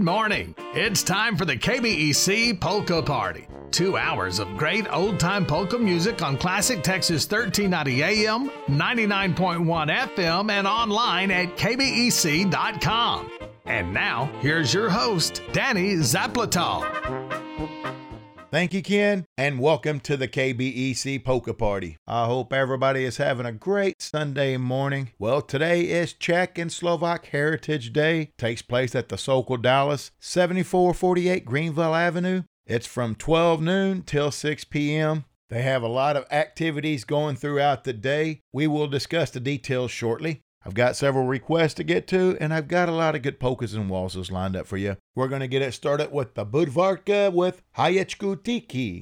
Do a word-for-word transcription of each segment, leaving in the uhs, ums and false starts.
morning. It's time for the K B E C Polka Party. Two hours of great old-time polka music on Classic Texas thirteen ninety A M, ninety-nine point one F M, and online at K B E C dot com. And now, here's your host, Danny Zaplatal. Thank you, Ken, and welcome to the K B E C Polka Party. I hope everybody is having a great Sunday morning. Well, today is Czech and Slovak Heritage Day. Takes place at the Sokol Dallas, seventy-four forty-eight Greenville Avenue. It's from twelve noon till six p.m. They have a lot of activities going throughout the day. We will discuss the details shortly. I've got several requests to get to, and I've got a lot of good polkas and waltzes lined up for you. We're going to get it started with the Budvarka with Hayechku Tiki.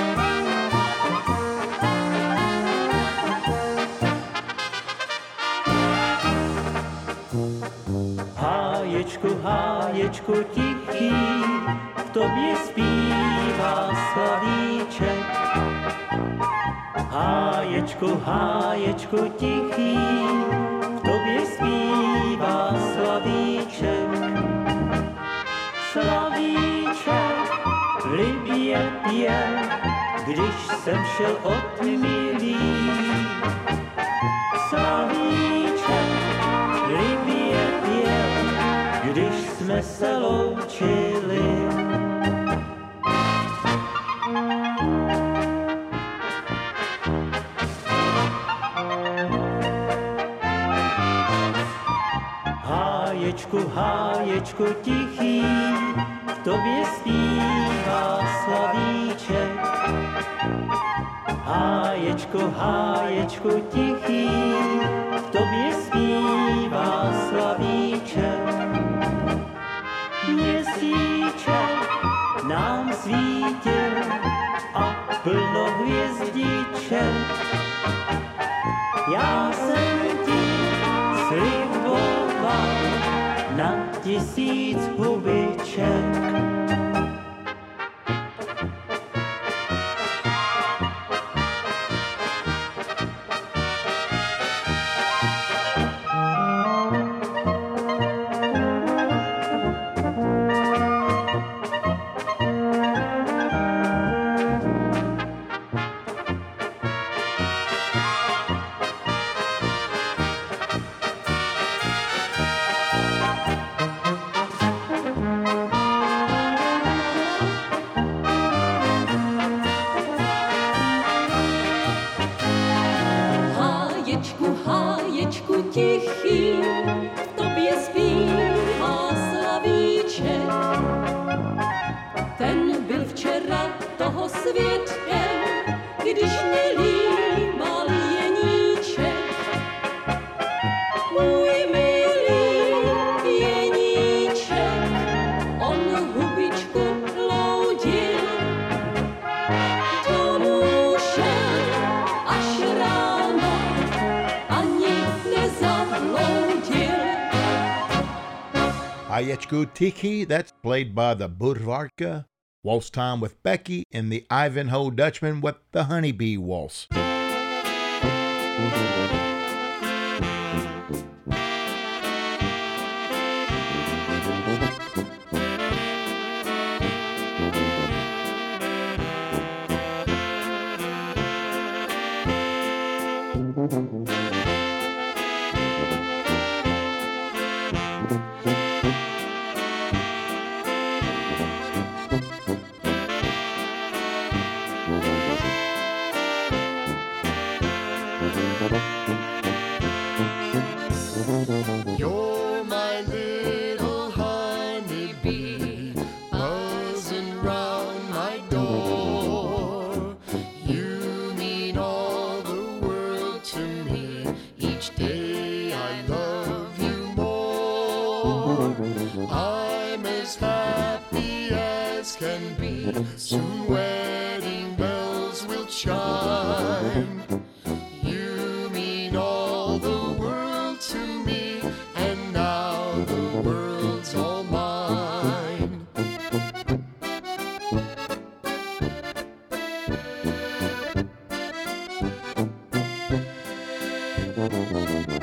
Háječku, háječku tichý, v tobě zpívá slavíček. Háječku, háječku tichý, v tobě zpívá slavíček. Slavíček libě pěl, když jsem šel od milý. Slavíček libě pěl, když jsme se loučili. Háječku, háječku tichý, v tobě zpívá slavíček. Háječku, háječku tichý, v tobě zpívá slavíček. Měsíček nám svítil a plno hvězdiček. Já jsem ti sliboval na tisíc hubiček. Hayechku Tiki, that's played by the Budvarka. Waltz time with Becky and the Ivanhoe Dutchman with the Honeybee Waltz. You're my little honeybee, buzzing round my door. You mean all the world to me. Each day I love you more. I'm as happy as can be. Soon wedding bells will chime. Thank you.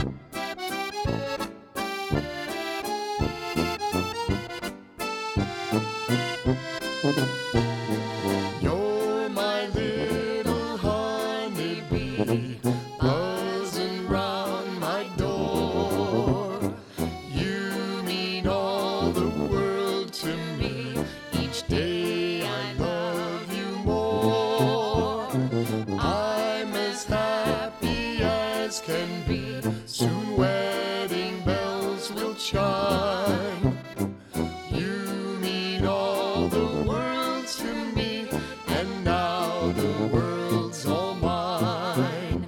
as can be. Soon wedding bells will chime. You mean all the world to me, and now the world's all mine.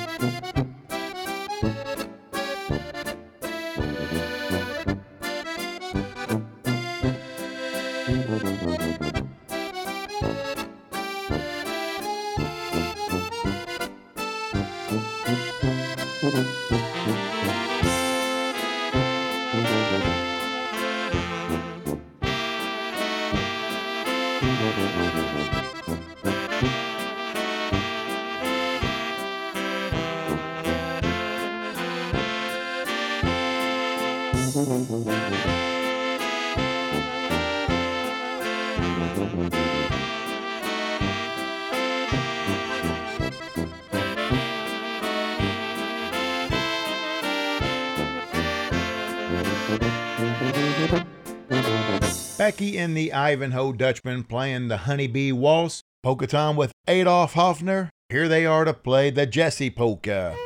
Becky and the Ivanhoe Dutchman playing the Honeybee Waltz. Polka Time with Adolf Hoffner. Here they are to play the Jessie Polka.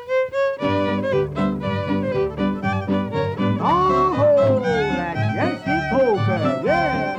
Oh, that Jessie Polka, yeah.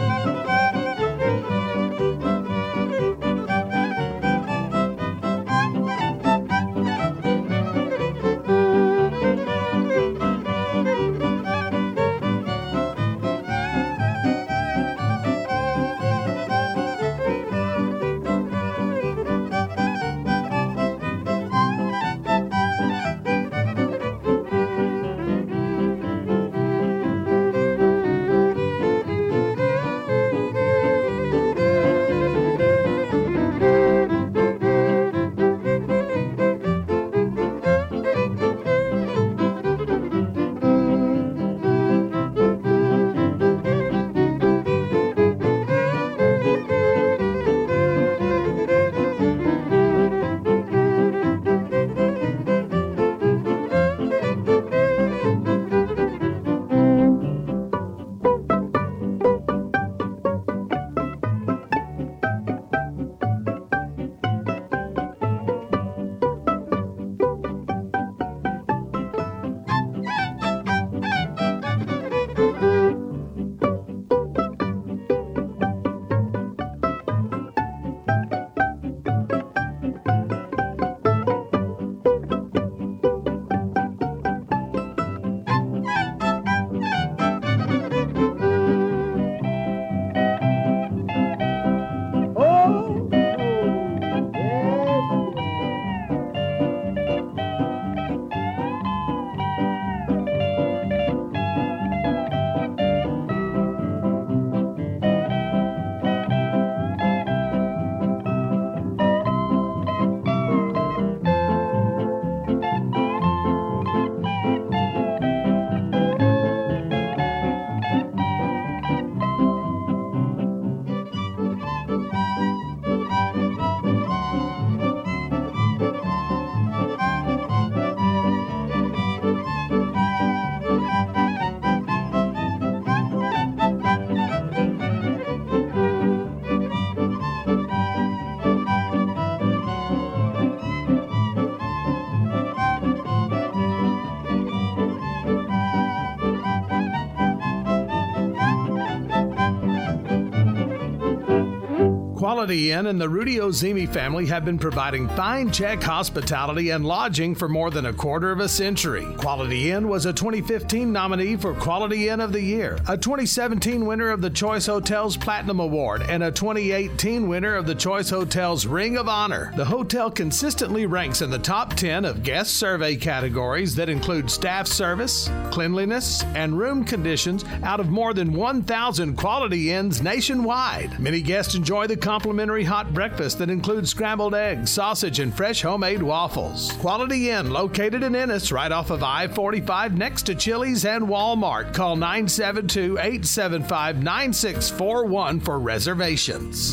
Quality Inn and the Rudy Ozimi family have been providing fine Czech hospitality and lodging for more than a quarter of a century. Quality Inn was a twenty fifteen nominee for Quality Inn of the Year, a twenty seventeen winner of the Choice Hotels Platinum Award, and a twenty eighteen winner of the Choice Hotels Ring of Honor. The hotel consistently ranks in the top ten of guest survey categories that include staff service, cleanliness, and room conditions out of more than one thousand Quality Inns nationwide. Many guests enjoy the complimentary hot breakfast that includes scrambled eggs, sausage, and fresh homemade waffles. Quality Inn, located in Ennis, right off of I forty-five next to Chili's and Walmart. Call nine seven two, eight seven five, nine six four one for reservations.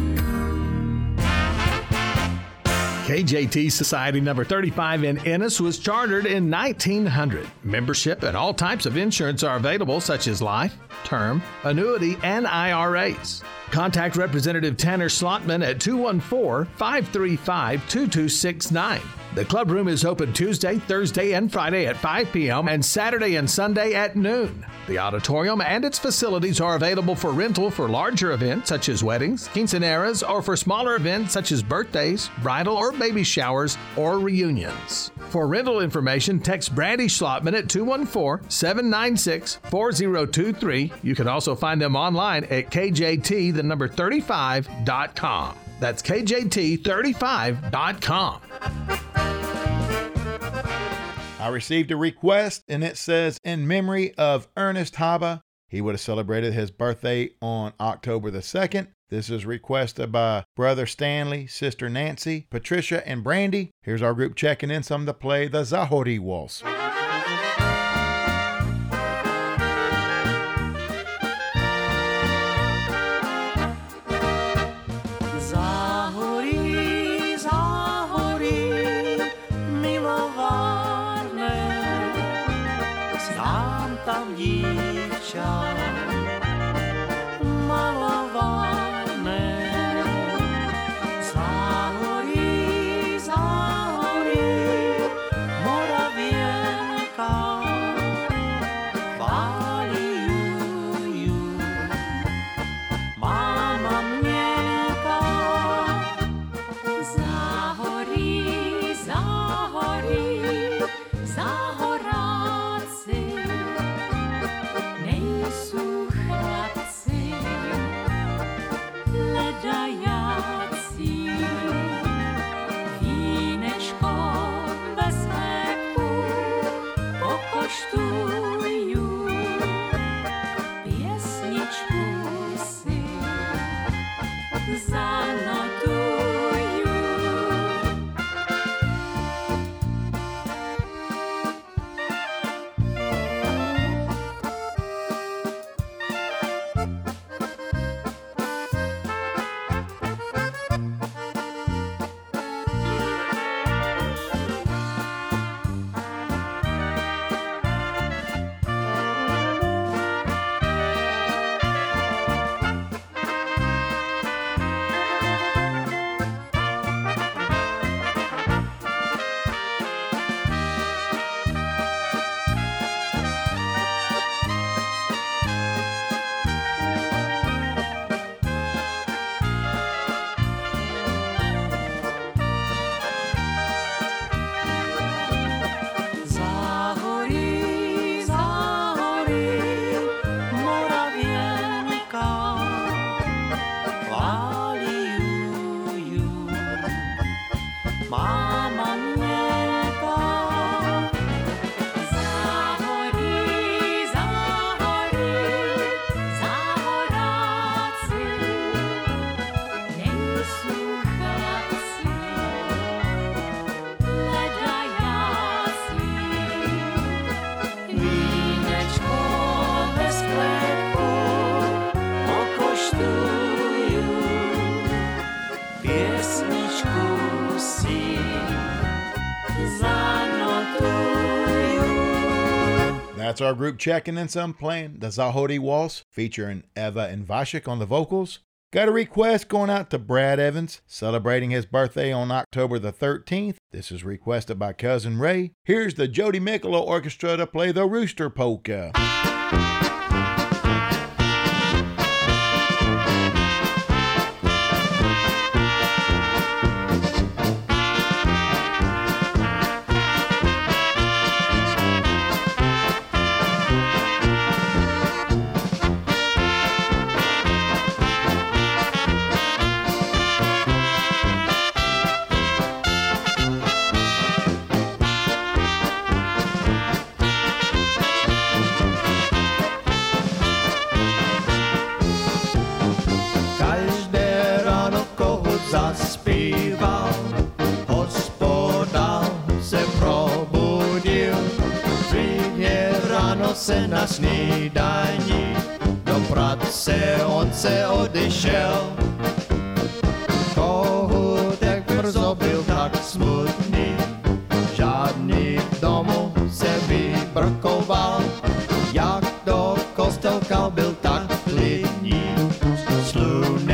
K J T Society number thirty-five in Ennis was chartered in nineteen hundred. Membership and all types of insurance are available, such as life, term, annuity, and I R As. Contact Representative Tanner Slotman at two one four, five three five, two two six nine. The club room is open Tuesday, Thursday, and Friday at five p.m. and Saturday and Sunday at noon. The auditorium and its facilities are available for rental for larger events such as weddings, quinceañeras, or for smaller events such as birthdays, bridal or baby showers, or reunions. For rental information, text Brandy Slotman at two one four, seven nine six, four zero two three. You can also find them online at K J T, the number thirty-five dot com. That's K J T thirty-five dot com. I received a request, and it says, in memory of Ernest Haba. He would have celebrated his birthday on October the second. This is requested by Brother Stanley, Sister Nancy, Patricia, and Brandy. Here's our group checking in some to play the Zahori Waltz. That's our group checking in some playing the Zahori Waltz featuring Eva and Vashik on the vocals. Got a request going out to Brad Evans, celebrating his birthday on October the thirteenth. This is requested by Cousin Ray. Here's the Jody Mikula Orchestra to play the Rooster Polka. Se na snídani, do práce on se odešel. Kohoutek brzo byl tak smutný, žádný domů se vybrkoval. Jak do kostelka byl tak klidný, sluny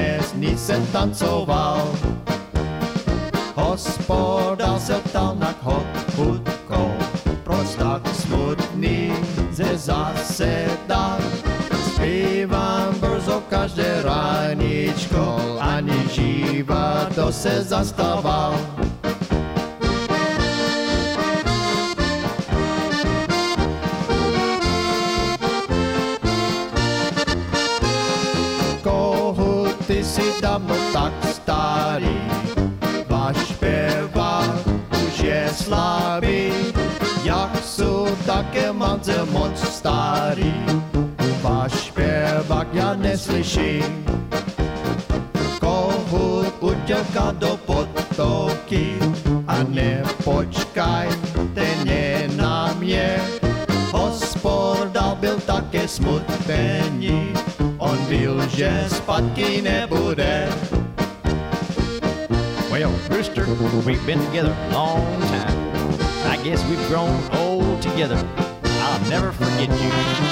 tancoval. Hospoda se ptal na chutkou, proč tak smutný ze zaseda. Zpívám brzo každé ráničko, ani živa to se zastával. Ty si dávno tak starý, váš zpěvák už je slabý, jak jsou také manze moc starý, váš zpěvák já neslyším. Kohut utěká do potoky a nepočkaj, ten je na mě. Hospoda byl také smutný, on byl, že zpátky nebude. Well, Rooster, we've been together a long time. I guess we've grown old together. I'll never forget you.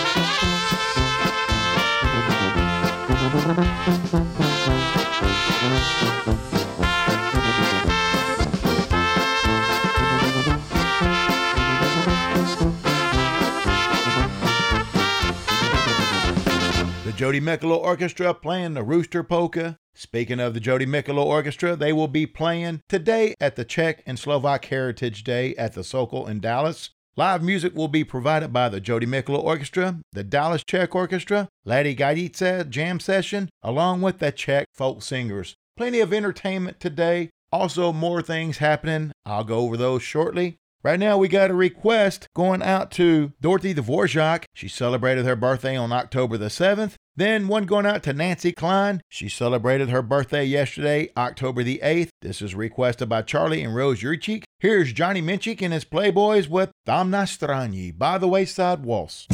Jody Mikula Orchestra playing the Rooster Polka. Speaking of the Jody Mikula Orchestra, they will be playing today at the Czech and Slovak Heritage Day at the Sokol in Dallas. Live music will be provided by the Jody Mikula Orchestra, the Dallas Czech Orchestra, Lady Gajdica Jam Session, along with the Czech folk singers. Plenty of entertainment today. Also more things happening. I'll go over those shortly. Right now, we got a request going out to Dorothy Dvorak. She celebrated her birthday on October the seventh. Then one going out to Nancy Klein. She celebrated her birthday yesterday, October the eighth. This is requested by Charlie and Rose Yurchik. Here's Johnny Minchik and his Playboys with Tam na Strani, By the Wayside Waltz.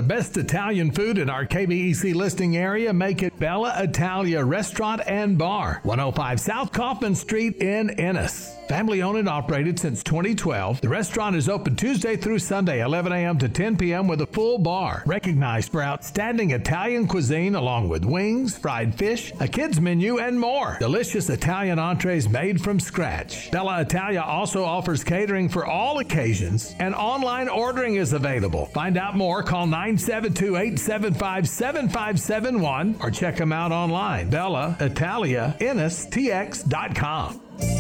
the best Italian food in our K B E C listing area, make it Bella Italia Restaurant and Bar, one oh five South Kaufman Street in Ennis. Family owned and operated since twenty twelve, the restaurant is open Tuesday through Sunday, eleven a.m. to ten p.m. with a full bar. Recognized for outstanding Italian cuisine along with wings, fried fish, a kids menu, and more. Delicious Italian entrees made from scratch. Bella Italia also offers catering for all occasions, and online ordering is available. Find out more, call nine seven two, eight seven five, seven five seven one or check them out online, Bella Italia Ennis T X dot com.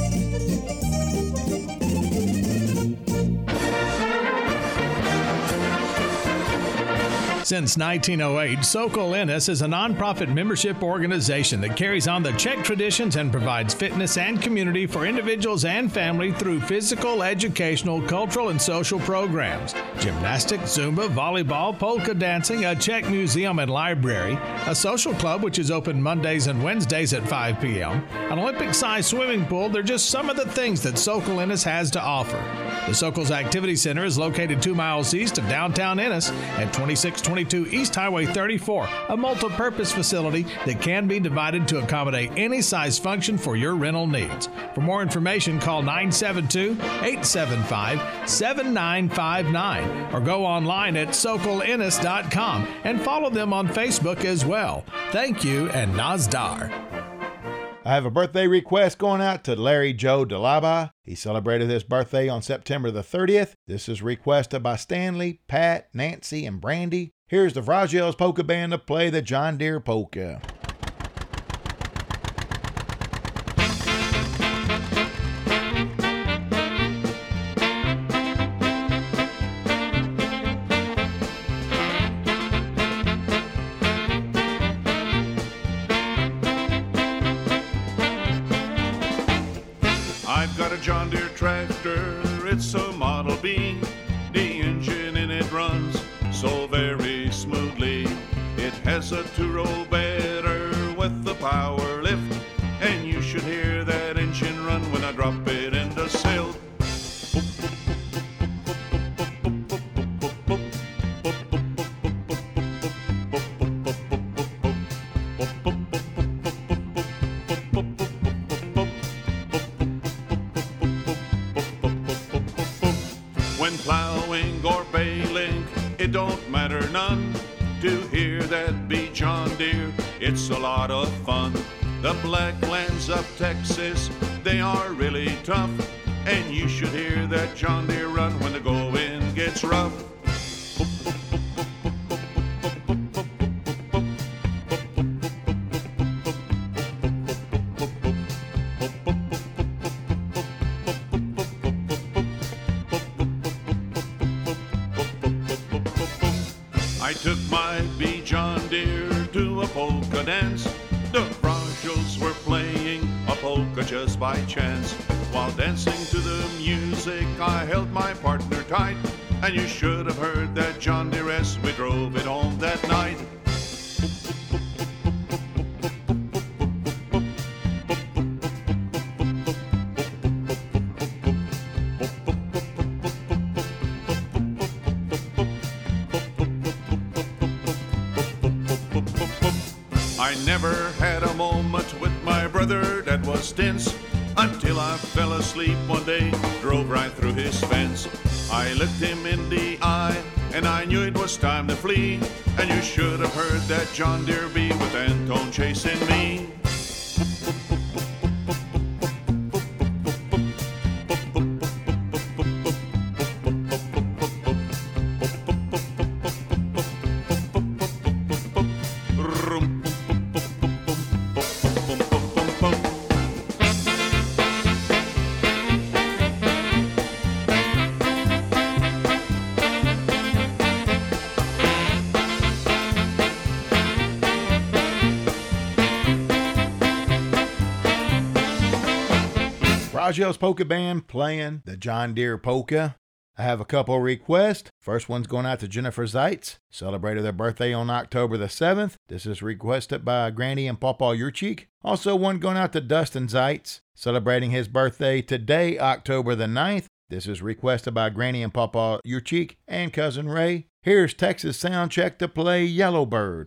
Since nineteen oh eight, Sokol Ennis is a nonprofit membership organization that carries on the Czech traditions and provides fitness and community for individuals and family through physical, educational, cultural, and social programs. Gymnastics, Zumba, volleyball, polka dancing, a Czech museum and library, a social club which is open Mondays and Wednesdays at five p.m., an Olympic-sized swimming pool. They're just some of the things that Sokol Ennis has to offer. The Sokol's Activity Center is located two miles east of downtown Ennis at twenty-six twenty-two East Highway thirty-four, a multi-purpose facility that can be divided to accommodate any size function for your rental needs. For more information, call nine seven two, eight seven five, seven nine five nine or go online at sokol ennis dot com and follow them on Facebook as well. Thank you and Nazdar. I have a birthday request going out to Larry Joe Delaba. He celebrated his birthday on September the thirtieth. This is requested by Stanley, Pat, Nancy, and Brandy. Here's the Vragiel's Polka Band to play the John Deere Polka. I've got a John Deere tractor, it's a Model B. The engine in it runs so very smoothly. It has a two-row better with the power lift, and you should hear that engine run when I drop it in the silt. When plowing or baling, it don't matter none. To hear that beat John Deere, it's a lot of fun. The Blacklands of Texas, they are really tough, and you should hear that John Deere run when the going gets rough. I took my B John Deere to a polka dance. The Vragiels were playing a polka just by chance. While dancing to the music, I held my partner tight, and you should have heard that John Deere as we drove it home that night. I never had a moment with my brother that was tense until I fell asleep one day, drove right through his fence. I looked him in the eye and I knew it was time to flee, and you should have heard that John Deere be with Antone chasing me. Vragiel's Polka Band playing the John Deere Polka. I have a couple requests. First one's going out to Jennifer Zeitz. Celebrated their birthday on October the seventh. This is requested by Granny and Pawpaw Yurchik. Also one going out to Dustin Zeitz. Celebrating his birthday today, October the ninth. This is requested by Granny and Papa Your Cheek and Cousin Ray. Here's Texas Sound Check to play Yellowbird.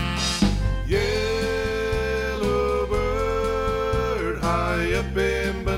Yellowbird high up in